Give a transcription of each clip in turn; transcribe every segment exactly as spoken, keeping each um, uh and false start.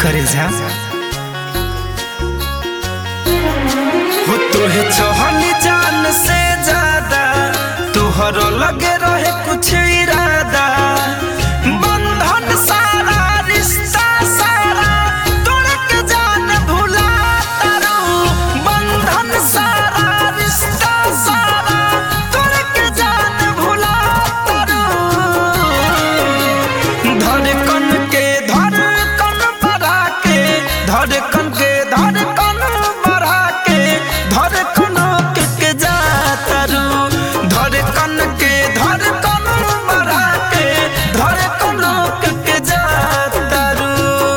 करे जा हो तोहे चाहनी जान से ज्यादा तुहरो लगे रहे कुछ इरादा बंधन सारा रिश्ता सारा तोड़ के जान भुला तारो बंधन सारा रिश्ता सारा तोड़ के जान भुला तारो धड़कन के धड़कन बढ़ा के धड़कन के धड़कन बढ़ा के धड़कन के जाता रू धड़कन के धड़कन बढ़ा के धड़कन के जाता रू।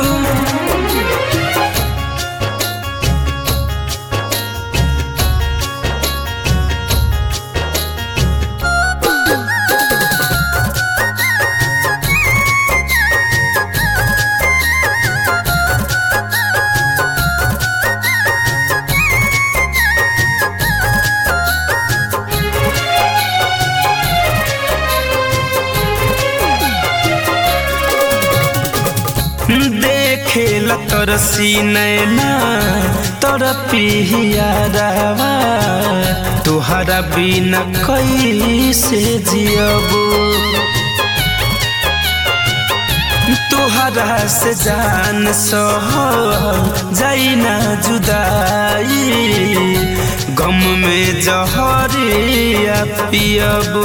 देखेला तरसी नैना तोर पिहियारावा तुहरा बिना कैसे जियबो तुहरा से जान सहल जाई ना जुदाई गम में जहरिया पियबो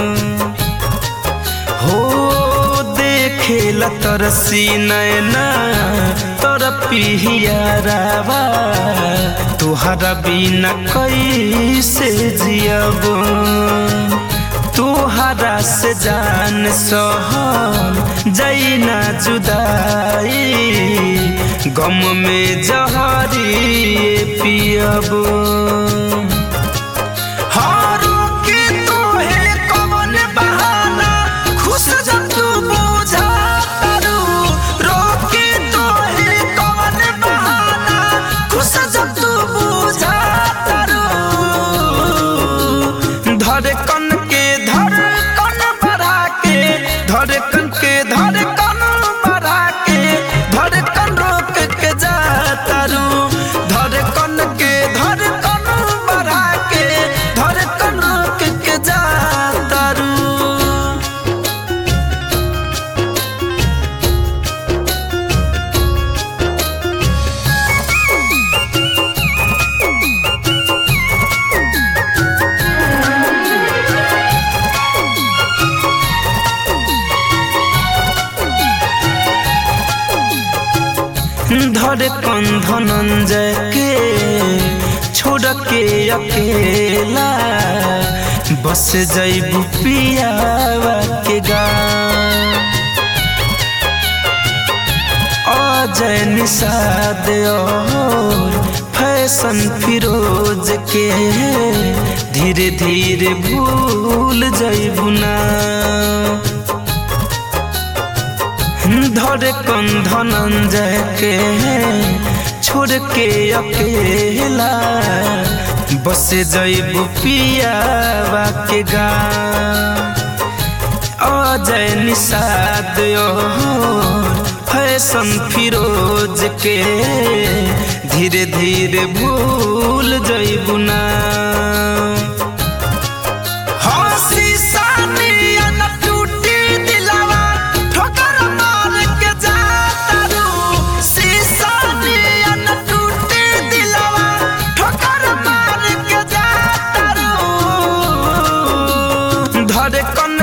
हो देखेला तरसी नैना तोर पिहियारावा तुहरा बिना कैसे जियबो तुहरा से जान सहल जाई ना जुदाई गम में जहरिए पियबो हारो के तोहे कवन बहाना खुश जब तू बुझा तारू रोके तोहे कवन बहाना खुश जब तू बुझा तारू धड़कन के धड़कन बढ़ा के धड़कन के धड़कन बढ़ा के धड़कन रोक के जाता रू धड़कन के धड़कन बढ़ा के धड़कन रोक के जाता रू। धड़कन धनंजय के छोड़ के अकेला बस जइबू पियावा के गाँव अजय निषाद और फैशन फिरोज के धीरे धीरे भूल जइबू ना धड़कन धनंजय के छोड़ के अकेला बस जइबू पियावा के गाँव अजय निषाद और फैशन फिरोज के धीरे धीरे भूल जइबू ना धड़कन